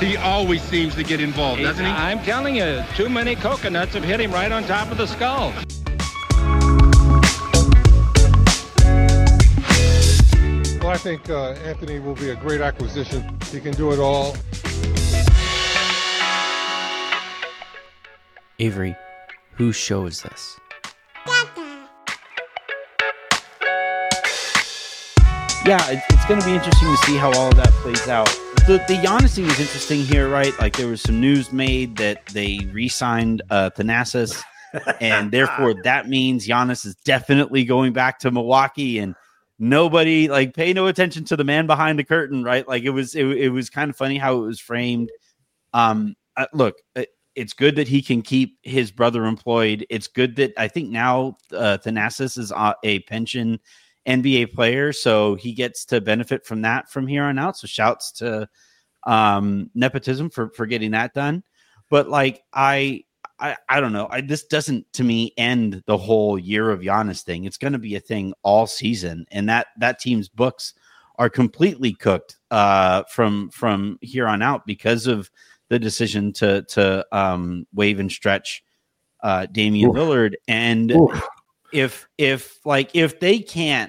He always seems to get involved, doesn't he? I'm telling you, too many coconuts have hit him right on top of the skull. Well, I think Anthony will be a great acquisition. He can do it all. Avery, whose show is this? Yeah, it's going to be interesting to see how all of that plays out. The Giannis thing is interesting here, right? Like there was some news made that they re-signed Thanasis, and therefore that means Giannis is definitely going back to Milwaukee, and nobody pay no attention to the man behind the curtain, right? Like it was kind of funny how it was framed. Look, it's good that he can keep his brother employed. It's good that I think now Thanasis is a pension NBA player, so he gets to benefit from that from here on out. So shouts to nepotism for getting that done. But I don't know. This doesn't to me end the whole year of Giannis thing. It's going to be a thing all season, and that team's books are completely cooked from here on out because of the decision to waive and stretch Damian Lillard. And if they can't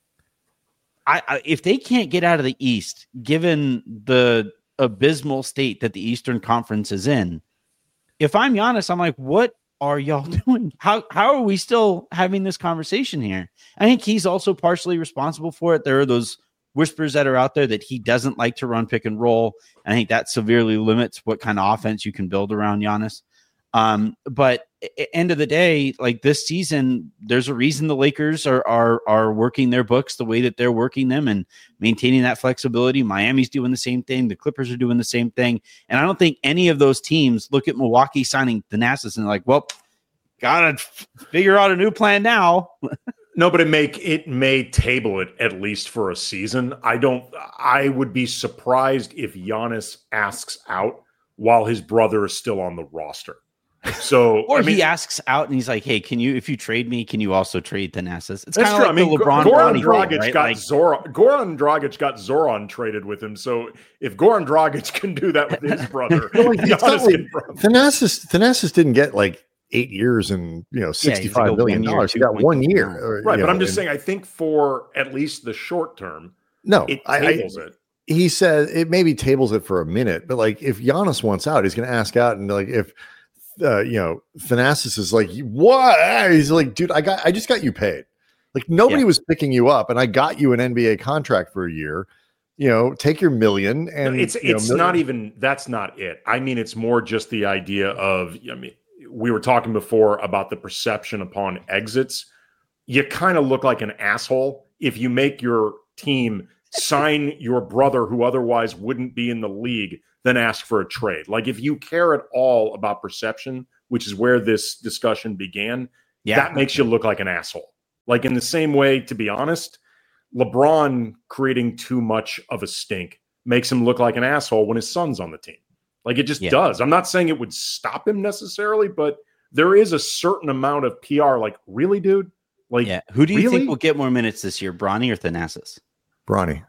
get out of the East, given the abysmal state that the Eastern Conference is in, if I'm Giannis, I'm like, what are y'all doing? How are we still having this conversation here? I think he's also partially responsible for it. There are those whispers that are out there that he doesn't like to run pick and roll. I think that severely limits what kind of offense you can build around Giannis. But end of the day, this season, there's a reason the Lakers are working their books the way that they're working them and maintaining that flexibility. Miami's doing the same thing. The Clippers are doing the same thing. And I don't think any of those teams look at Milwaukee signing Thanasis and like, well, gotta figure out a new plan now. No, but it may table it at least for a season. I would be surprised if Giannis asks out while his brother is still on the roster. So, he asks out and he's like, "Hey, if you trade me, can you also trade Thanasis?" It's kind of like the LeBron. Goran Dragic got Zoran. Goran Dragic got Zoran traded with him. So if Goran Dragic can do that with his brother, Thanasis didn't get 8 years and $65 million. He got 1 year, right? But I'm just saying, I think for at least the short term, it tables it. He said it maybe tables it for a minute, but if Giannis wants out, he's going to ask out, and if Thanasis is like, what? He's like, dude, I just got you paid. Nobody was picking you up, and I got you an NBA contract for a year. Take your $1 million. And it's not even, that's not it. I mean, it's more just the idea of, we were talking before about the perception upon exits. You kind of look like an asshole if you make your team sign your brother who otherwise wouldn't be in the league, then ask for a trade. If you care at all about perception, which is where this discussion began, that makes you look like an asshole. In the same way, to be honest, LeBron creating too much of a stink makes him look like an asshole when his son's on the team. It just does. I'm not saying it would stop him necessarily, but there is a certain amount of PR. Really, dude? Who do you think will get more minutes this year, Bronny or Thanasis? Bronny.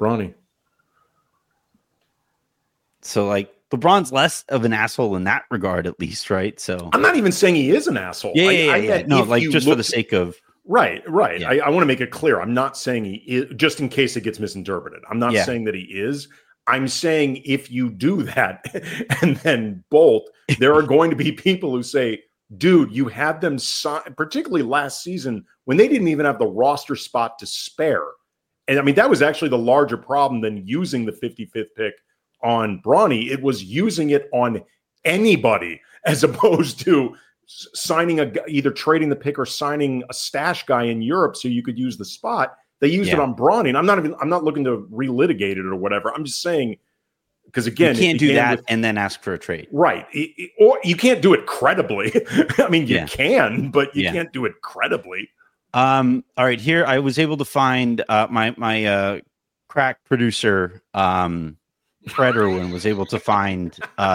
So LeBron's less of an asshole in that regard, at least, right? So I'm not even saying he is an asshole. Yeah. No, just for the sake of right. Yeah. I want to make it clear. I'm not saying he is, just in case it gets misinterpreted. I'm not saying that he is. I'm saying if you do that and then bolt, there are going to be people who say, dude, you had them sign, particularly last season when they didn't even have the roster spot to spare. And I mean, that was actually the larger problem than using the 55th pick on Bronny. It was using it on anybody as opposed to signing either trading the pick or signing a stash guy in Europe so you could use the spot. They used it on Bronny, and I'm not looking to relitigate it or whatever. I'm just saying, because again, you can't do that and then ask for a trade, right? Or you can't do it credibly. I mean, you can, but you can't do it credibly. All right, here I was able to find my crack producer, Fred Irwin, was able to find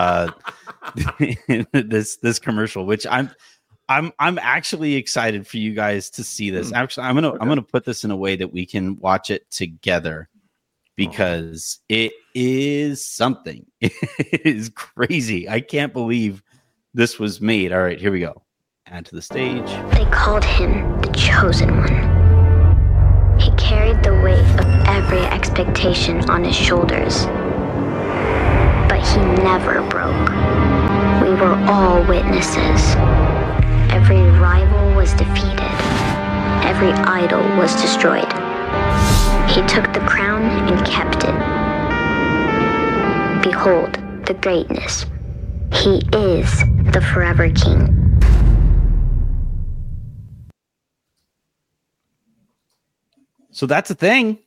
this commercial, which I'm actually excited for you guys to see this. Actually, I'm gonna put this in a way that we can watch it together because it is something. It is crazy. I can't believe this was made. All right, here we go. Add to the stage. They called him the Chosen One. He carried the weight of every expectation on his shoulders. But he never broke. We were all witnesses. Every rival was defeated. Every idol was destroyed. He took the crown and kept it. Behold the greatness. He is the Forever King. So that's a thing.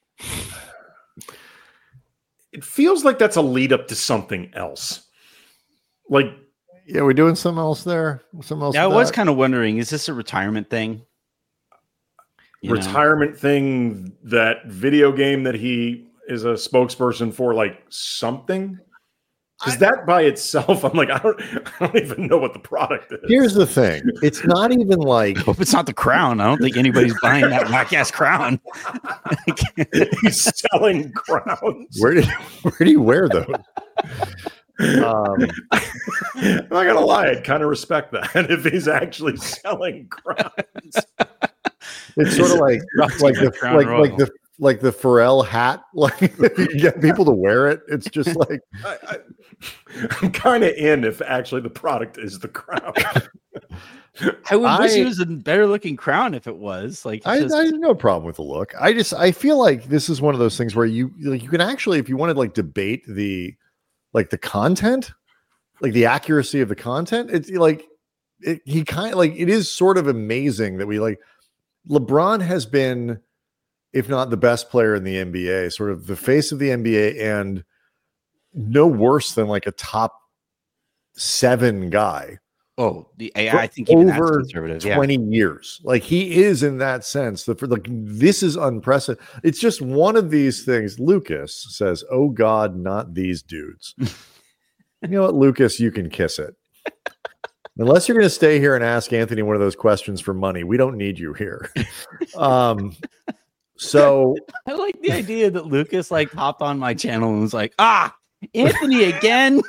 It feels like that's a lead up to something else. Like, Yeah, we're doing something else there. Something else. Yeah, I with was that? kind of wondering, is this a retirement thing? You know? retirement thing, that video game that he is a spokesperson for, like something. Because that by itself, I'm like, I don't even know what the product is. Here's the thing: it's not even like I hope it's not the crown. I don't think anybody's buying that whack ass crown. He's selling crowns. where did he wear those? I'm not gonna lie, I'd kind of respect that if he's actually selling crowns. It's sort of like the Pharrell hat. Like if you get people to wear it, it's just like I'm kind of in if actually the product is the crown. I would wish it was a better looking crown if it was. Like, I have no problem with the look. I feel like this is one of those things where you can actually, if you want to like debate the content, like the accuracy of the content, it's like he kind of like, it is sort of amazing that we like LeBron has been, if not the best player in the NBA, sort of the face of the NBA, and no worse than like a top 7 guy. Oh, I think even over that's conservative. 20 years. Like he is in that sense. This is unprecedented. It's just one of these things. Lucas says, "Oh God, not these dudes." You know what, Lucas? You can kiss it. Unless you're going to stay here and ask Anthony one of those questions for money, we don't need you here. So I like the idea that Lucas like hopped on my channel and was like, Anthony again.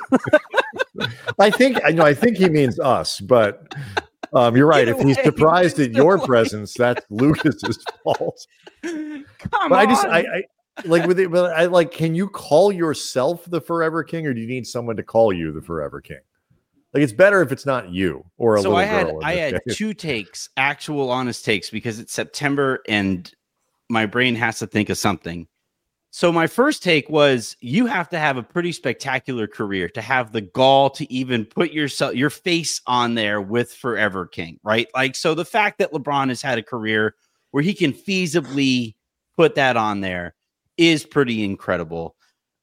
I think he means us, but you're right. If he's surprised at your presence, that's Lucas's fault. Come But on. I like with it, but I like, can you call yourself the Forever King, or do you need someone to call you the Forever King? Like it's better if it's not you or a So little I had girl. in I this had case. 2 takes, actual honest takes, because it's September and my brain has to think of something. So my first take was, you have to have a pretty spectacular career to have the gall to even put your face on there with Forever King, right? Like, so the fact that LeBron has had a career where he can feasibly put that on there is pretty incredible.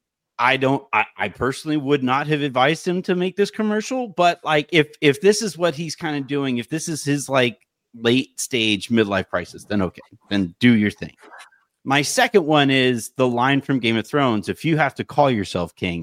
I personally would not have advised him to make this commercial, but like if this is what he's kind of doing, if this is his like late stage midlife crisis, then okay, then do your thing. My second one is the line from Game of Thrones: if you have to call yourself king,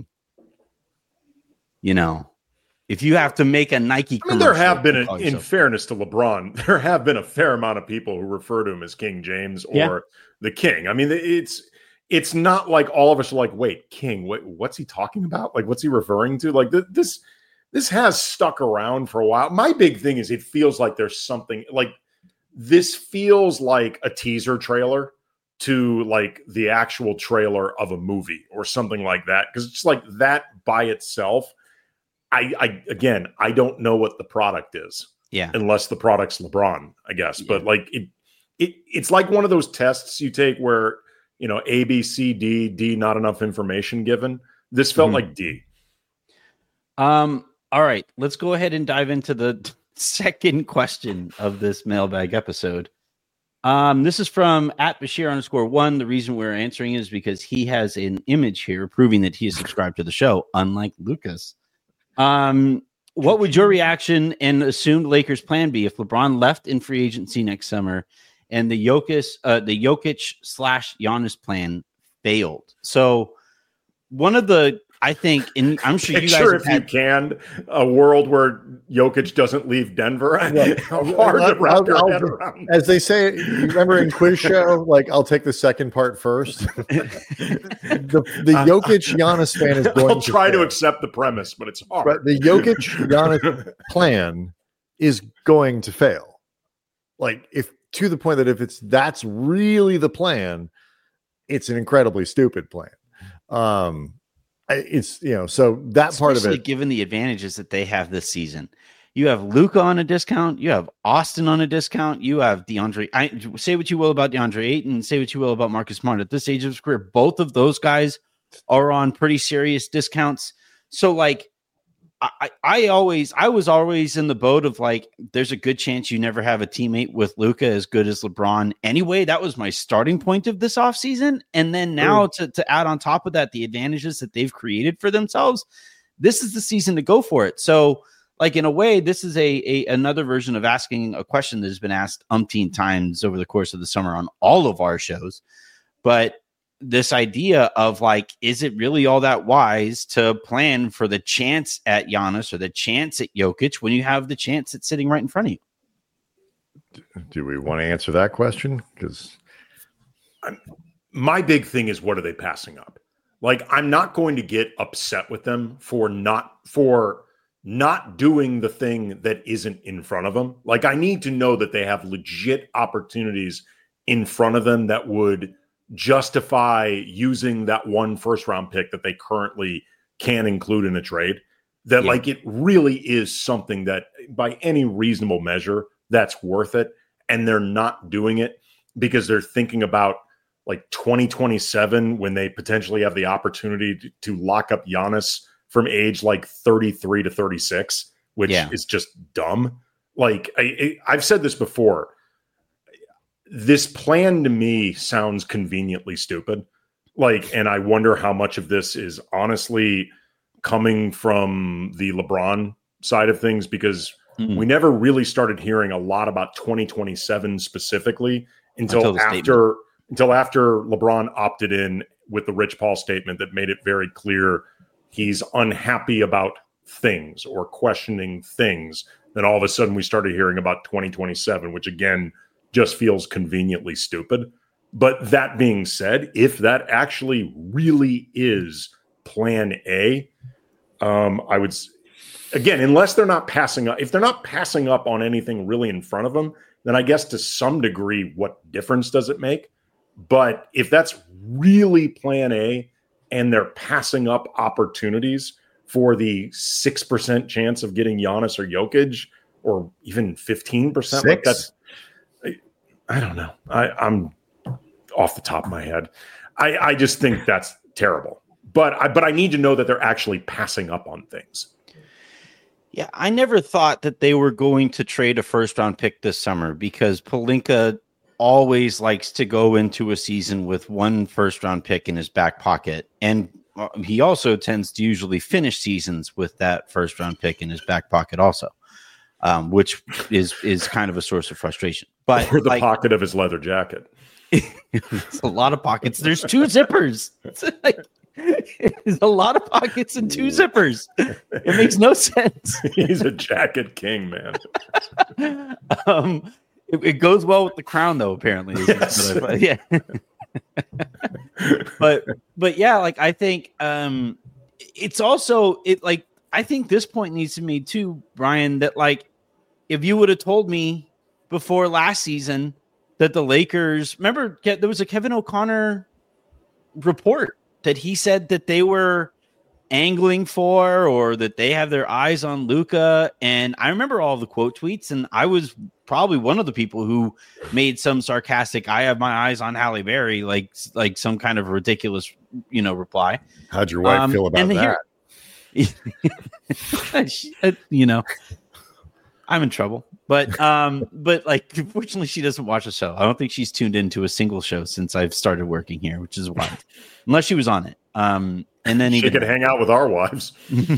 you know, if you have to make a Nike I mean, there commercial have been, to call in yourself fairness to LeBron, there have been a fair amount of people who refer to him as King James or the King. I mean, it's not like all of us are like, wait, King, what's he talking about? Like, what's he referring to? Like this has stuck around for a while. My big thing is it feels like there's something like this feels like a teaser trailer to like the actual trailer of a movie or something like that. Cause it's like that by itself. I don't know what the product is. Yeah. Unless the product's LeBron, I guess. Yeah. But like it's like one of those tests you take where, you know, A, B, C, D, not enough information given. This felt like D. All right, let's go ahead and dive into the second question of this mailbag episode. This is from @Bashir_1. The reason we're answering is because he has an image here proving that he is subscribed to the show, unlike Lucas. What would your reaction and assumed Lakers plan be if LeBron left in free agency next summer and the Jokic/Giannis plan failed? So one of the I think, and I'm sure you guys Picture have if you had, can, a world where Jokic doesn't leave Denver. How hard to wrap your head around. As they say, you remember in quiz show, like I'll take the second part first. the Jokic Giannis fan is going. I'll try to accept the premise, but it's hard. But the Jokic Giannis plan is going to fail. Like if to the point that if that's really the plan, it's an incredibly stupid plan. It's so that especially part of it, given the advantages that they have this season. You have Luka on a discount. You have Austin on a discount. You have DeAndre. Say what you will about DeAndre Ayton. Say what you will about Marcus Smart. At this stage of his career, both of those guys are on pretty serious discounts. So, like, I was always in the boat of like, there's a good chance you never have a teammate with Luka as good as LeBron. Anyway, that was my starting point of this offseason. And then now to add on top of that, the advantages that they've created for themselves, this is the season to go for it. So, like, in a way, this is another version of asking a question that has been asked umpteen times over the course of the summer on all of our shows. But this idea of like, is it really all that wise to plan for the chance at Giannis or the chance at Jokic when you have the chance that's sitting right in front of you? Do we want to answer that question? Because my big thing is, what are they passing up? Like, I'm not going to get upset with them for not doing the thing that isn't in front of them. Like, I need to know that they have legit opportunities in front of them that would justify using that one first round pick that they currently can include in a trade. That like, it really is something that by any reasonable measure that's worth it. And they're not doing it because they're thinking about like 2027 when they potentially have the opportunity to lock up Giannis from age like 33 to 36, which is just dumb. Like I've said this before. This plan to me sounds conveniently stupid. Like, and I wonder how much of this is honestly coming from the LeBron side of things, because we never really started hearing a lot about 2027 specifically until after LeBron opted in with the Rich Paul statement that made it very clear he's unhappy about things or questioning things. Then all of a sudden we started hearing about 2027, which again just feels conveniently stupid. But that being said, if that actually really is plan A, I would, again, unless they're not passing up, if they're not passing up on anything really in front of them, then I guess to some degree, what difference does it make? But if that's really plan A and they're passing up opportunities for the 6% chance of getting Giannis or Jokic, or even 15%, like that's, I don't know. I'm off the top of my head. I just think that's terrible. But I need to know that they're actually passing up on things. Yeah, I never thought that they were going to trade a first-round pick this summer, because Pelinka always likes to go into a season with one first-round pick in his back pocket. And he also tends to usually finish seasons with that first-round pick in his back pocket also. Which is kind of a source of frustration. But or the pocket of his leather jacket. It's a lot of pockets. There's two zippers. There's a lot of pockets and two zippers. It makes no sense. He's a jacket king, man. It goes well with the crown, though. Apparently, yes. Yeah. but yeah, like I think it's also like. I think this point needs to be made too, Brian, that like, if you would have told me before last season that the Lakers, remember there was a Kevin O'Connor report that he said that they were angling for, or that they have their eyes on Luka. And I remember all the quote tweets, and I was probably one of the people who made some sarcastic, I have my eyes on Halle Berry, like some kind of ridiculous, reply. How'd your wife feel about that? I'm in trouble, but like, fortunately she doesn't watch the show. I don't think she's tuned into a single show since I've started working here, which is wild, unless she was on it. And then she could hang out with our wives.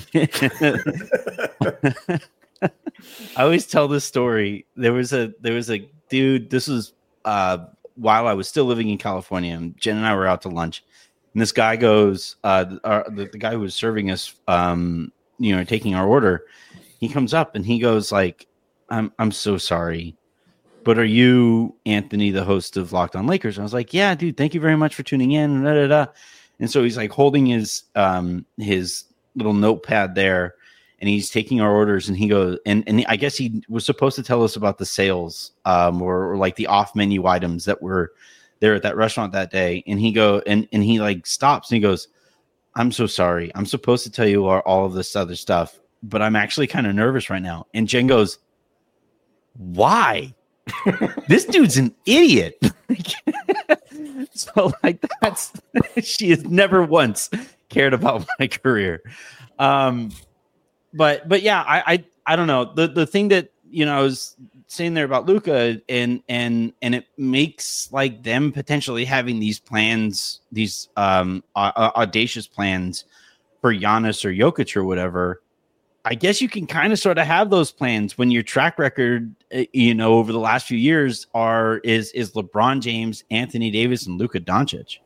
I always tell this story. There was a dude. This was while I was still living in California, and Jen and I were out to lunch. And this guy goes, the guy who was serving us, taking our order, he comes up and he goes like, I'm so sorry, but are you Anthony, the host of Locked On Lakers? And I was like, yeah, dude, thank you very much for tuning in. And so he's like holding his little notepad there, and he's taking our orders, and he goes, and I guess he was supposed to tell us about the sales, or like the off menu items that were there at that restaurant that day. And he he like stops and he goes, I'm so sorry. I'm supposed to tell you all of this other stuff, but I'm actually kind of nervous right now. And Jen goes, why? This dude's an idiot. So like she has never once cared about my career. But yeah, I don't know. The thing that, I was saying there about Luka and it makes like them potentially having these plans, these audacious plans for Giannis or Jokic or whatever. I guess you can kind of sort of have those plans when your track record, over the last few years is LeBron James, Anthony Davis, and Luka Doncic.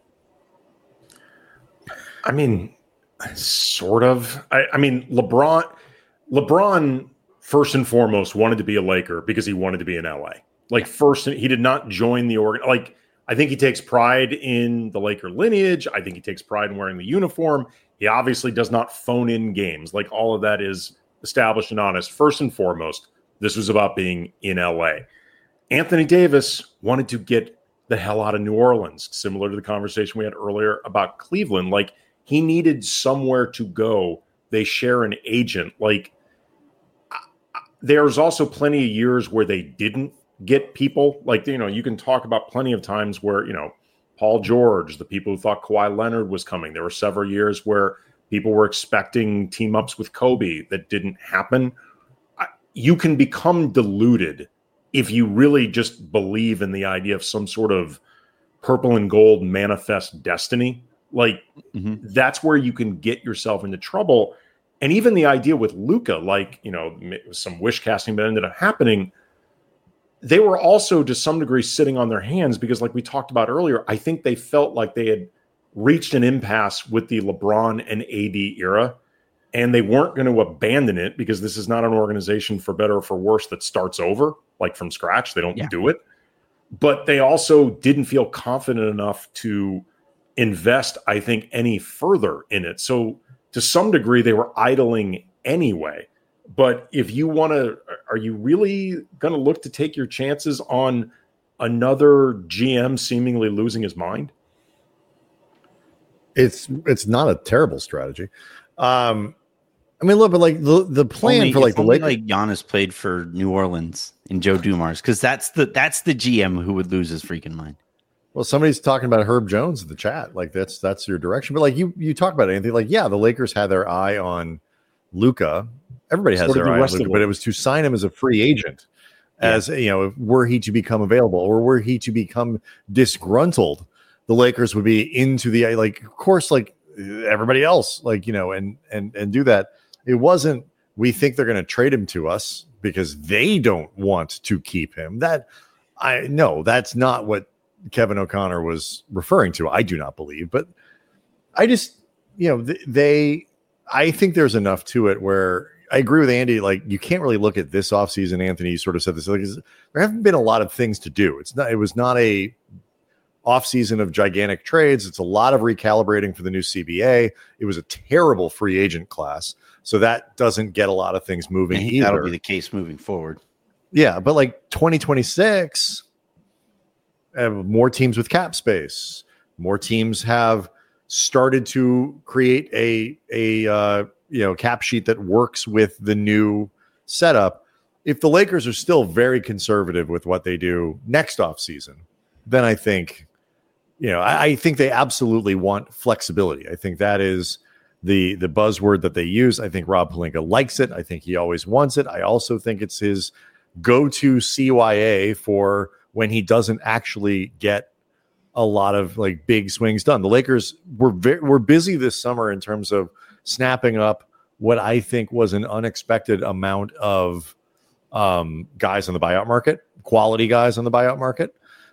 I mean, sort of. I mean, LeBron first and foremost wanted to be a Laker because he wanted to be in LA. Like first, he did not join the organ. Like I think he takes pride in the Laker lineage. I think he takes pride in wearing the uniform. He obviously does not phone in games. Like all of that is established and honest. First and foremost, this was about being in LA. Anthony Davis wanted to get the hell out of New Orleans, similar to the conversation we had earlier about Cleveland. Like he needed somewhere to go. They share an agent. Like there's also plenty of years where they didn't get people. Like, you can talk about plenty of times where, Paul George, the people who thought Kawhi Leonard was coming. There were several years where people were expecting team ups with Kobe that didn't happen. You can become deluded if you really just believe in the idea of some sort of purple and gold manifest destiny. Like that's where you can get yourself into trouble. And even the idea with Luka, like, some wish casting that ended up happening, they were also to some degree sitting on their hands because like we talked about earlier, I think they felt like they had reached an impasse with the LeBron and AD era, and they weren't going to abandon it because this is not an organization, for better or for worse, that starts over like from scratch. They don't do it, but they also didn't feel confident enough to invest, I think, any further in it. So to some degree, they were idling anyway. But if you want to, are you really going to look to take your chances on another GM seemingly losing his mind? It's not a terrible strategy. I mean, look, but like the plan for like the Lakers, like Giannis played for New Orleans and Joe Dumars, because that's the GM who would lose his freaking mind. Well, somebody's talking about Herb Jones in the chat. Like that's your direction. But like you talk about anything, like the Lakers had their eye on Luka. Everybody has their eye on Luka, but it was to sign him as a free agent, as were he to become available or were he to become disgruntled, the Lakers would be into the of course, like everybody else, and do that. It wasn't, we think they're going to trade him to us because they don't want to keep him. That's not what Kevin O'Connor was referring to. I do not believe, but I just, I think there's enough to it where I agree with Andy. Like, you can't really look at this offseason. Anthony sort of said this, like, there haven't been a lot of things to do. It was not a offseason of gigantic trades. It's a lot of recalibrating for the new CBA. It was a terrible free agent class. So that doesn't get a lot of things moving either. That'll be the case moving forward. Yeah. But like 2026, more teams with cap space, more teams have started to create a cap sheet that works with the new setup. If the Lakers are still very conservative with what they do next offseason, then I think, I think they absolutely want flexibility. I think that is the buzzword that they use. I think Rob Pelinka likes it. I think he always wants it. I also think it's his go-to CYA for when he doesn't actually get a lot of like big swings done. The Lakers were busy this summer in terms of snapping up what I think was an unexpected amount of guys on the buyout market, quality guys on the buyout market.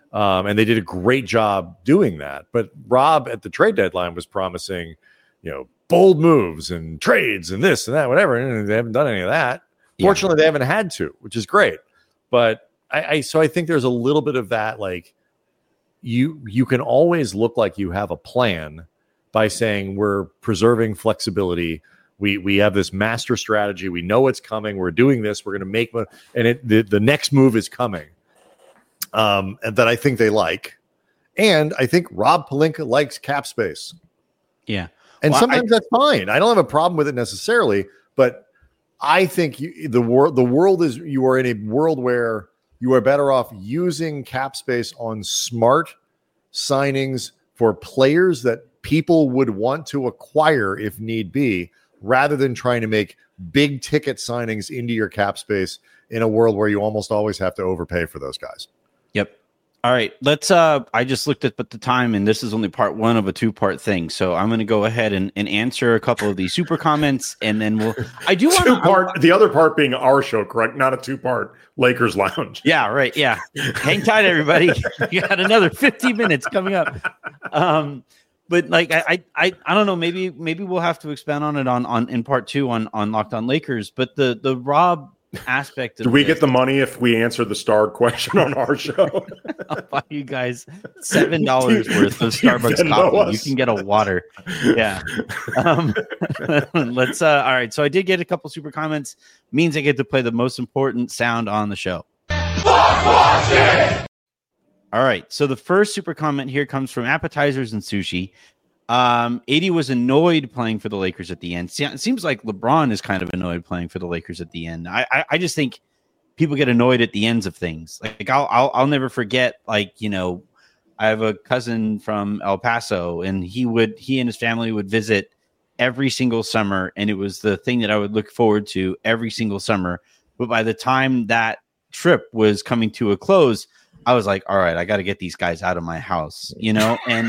And they did a great job doing that. But Rob at the trade deadline was promising, bold moves and trades and this and that, whatever. And they haven't done any of that. Yeah. Fortunately, they haven't had to, which is great. But I think there's a little bit of that, like you can always look like you have a plan by saying we're preserving flexibility. We have this master strategy. We know it's coming. We're doing this. We're going to make the next move is coming. And that I think they like. And I think Rob Pelinka likes cap space. Yeah. And sometimes that's fine. I don't have a problem with it necessarily, but I think the world is, you are in a world where you are better off using cap space on smart signings for players that people would want to acquire if need be, rather than trying to make big ticket signings into your cap space in a world where you almost always have to overpay for those guys. Yep. All right. Let's I just looked at the time, and this is only part one of a 2-part thing. So I'm going to go ahead and answer a couple of these super comments, and then I do want the other part being our show, correct? Not a 2-part Lakers Lounge. Yeah, right. Yeah. Hang tight, everybody. You got another 50 minutes coming up. But like, I don't know, maybe we'll have to expand on it on in part 2 on Locked On Lakers, but the Rob aspect of do we get the money if we answer the starred question on our show? I'll buy you guys $7 worth of Starbucks coffee. You can get a water. Yeah. Let's all right. So I did get a couple super comments. Means I get to play the most important sound on the show. All right. So the first super comment here comes from Appetizers and Sushi. AD was annoyed playing for the Lakers at the end. It seems like LeBron is kind of annoyed playing for the Lakers at the end. I just think people get annoyed at the ends of things. Like I'll never forget, like, I have a cousin from El Paso, and he and his family would visit every single summer. And it was the thing that I would look forward to every single summer. But by the time that trip was coming to a close, I was like, all right, I got to get these guys out of my house, and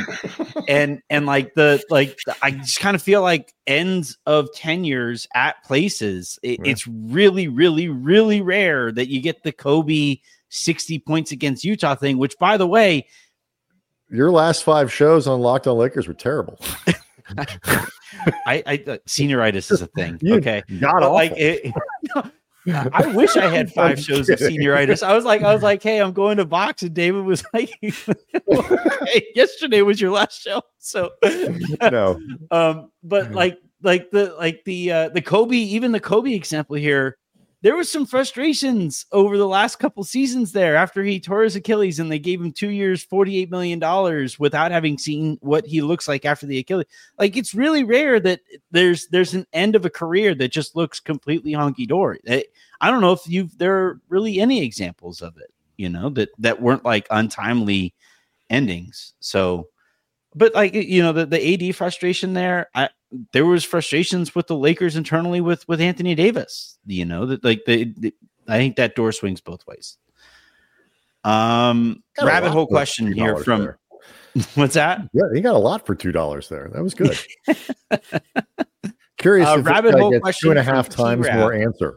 I just kind of feel like ends of tenures at places. It's really, really, really rare that you get the Kobe 60 points against Utah thing, which, by the way, your last 5 shows on Locked On Lakers were terrible. I senioritis is a thing. Okay. God awful. I wish I had 5 shows of senioritis. I was like, hey, I'm going to box, and David was like, hey, yesterday was your last show. So no. But the Kobe, even the Kobe example here, there was some frustrations over the last couple seasons there after he tore his Achilles, and they gave him 2 years, $48 million without having seen what he looks like after the Achilles. Like, it's really rare that there's an end of a career that just looks completely honky dory. I don't know if there are really any examples of it, that weren't like untimely endings. So, but like, the AD frustration there, there was frustrations with the Lakers internally with Anthony Davis, that like I think that door swings both ways. Rabbit hole question here from there. What's that? Yeah, he got a lot for $2 there. That was good. Curious if rabbit hole question 2.5 times more answer.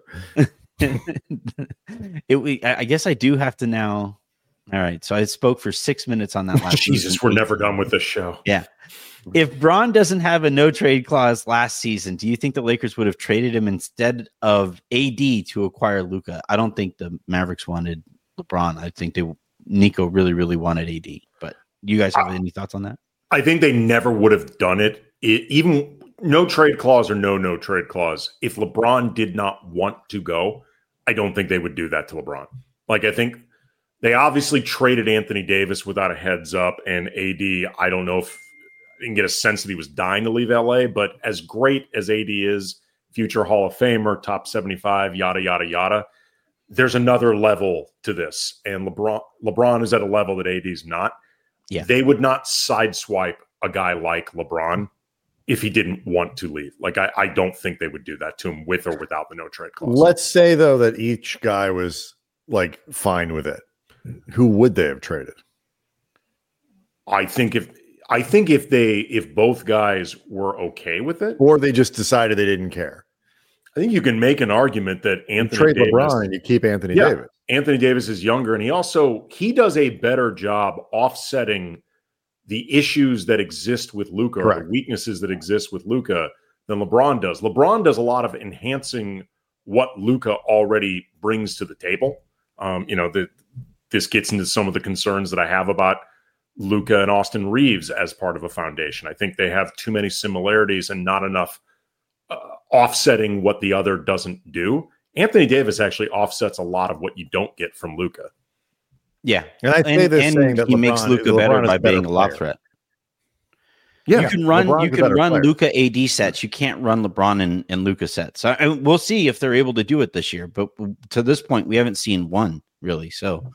I guess I do have to now. All right, so I spoke for 6 minutes on that last. Jesus, we're never done with this show. Yeah. If Bron doesn't have a no trade clause last season, do you think the Lakers would have traded him instead of AD to acquire Luka? I don't think the Mavericks wanted LeBron. I think Nico really, really wanted AD. But you guys have any thoughts on that? I think they never would have done it. Even no trade clause or no trade clause. If LeBron did not want to go, I don't think they would do that to LeBron. Like, I think they obviously traded Anthony Davis without a heads up, and AD, I don't know if I didn't get a sense that he was dying to leave LA, but as great as AD is, future Hall of Famer, top 75, yada, yada, yada, there's another level to this. And LeBron is at a level that AD is not. Yeah. They would not sideswipe a guy like LeBron if he didn't want to leave. Like, I don't think they would do that to him with or without the no trade clause. Let's say, though, that each guy was like fine with it. Who would they have traded? I think if both guys were okay with it, or they just decided they didn't care. I think you can make an argument that You Anthony trade Davis, LeBron and you keep Anthony Yeah. Davis. Anthony Davis is younger, and he does a better job offsetting the issues that exist with Luka, or the Correct. weaknesses that exist with Luka, than LeBron does. LeBron does a lot of enhancing what Luka already brings to the table. This gets into some of the concerns that I have about Luka and Austin Reeves as part of a foundation. I think they have too many similarities and not enough offsetting what the other doesn't do. Anthony Davis actually offsets a lot of what you don't get from Luka. Yeah, And I say this saying that he makes Luka better is by a better being a lob player. threat. Yeah, You can run LeBron's a better player. Luka AD sets. You can't run LeBron and Luka sets. We'll see if they're able to do it this year. But to this point, we haven't seen one really. So,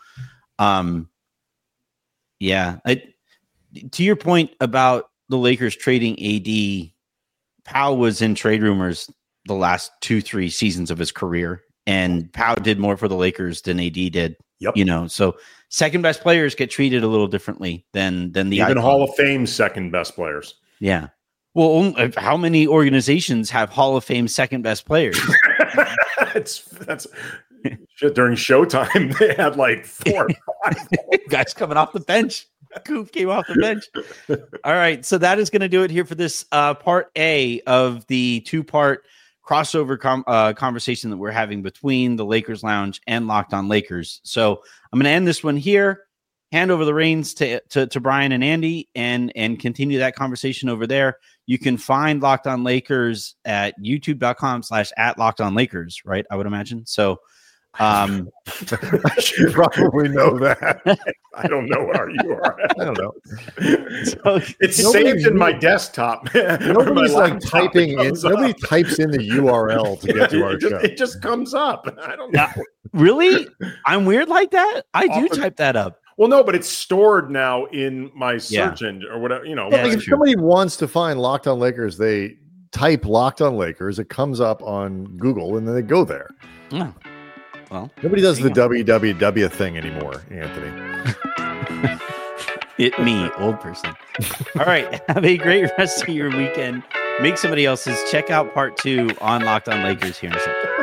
to your point about the Lakers trading AD, Powell was in trade rumors the last 2-3 seasons of his career, and Powell did more for the Lakers than AD did. Yep. So second best players get treated a little differently than the even icon. Hall of Fame second best players. Yeah. Well, how many organizations have Hall of Fame second best players? That's shit. During Showtime, they had like 4 or 5. Guys coming off the bench. Coop came off the bench. All right. So that is going to do it here for this part A of the 2-part crossover conversation that we're having between the Lakers Lounge and Locked On Lakers. So I'm going to end this one here, hand over the reins to Brian and Andy, and continue that conversation over there. You can find Locked On Lakers at youtube.com/@LockedOnLakers, right? I would imagine. So I should probably know that. I don't know our URL. I don't know. so It's Nobody- saved in my desktop. Nobody's My like laptop, typing it in. comes Nobody up. types in the URL to get to our show. It just comes up. I don't know. really? I'm weird like that? I do Often- type that up. Well, no, but it's stored now in my search engine or whatever. Yeah, Like that's if true. somebody wants to find Locked On Lakers, they type Locked On Lakers. It comes up on Google, and then they go there. Oh, well, Nobody does the Yeah. www thing anymore, Anthony. it me, old person. All right. Have a great rest of your weekend. Make somebody else's. Check out part 2 on Locked On Lakers here in a second.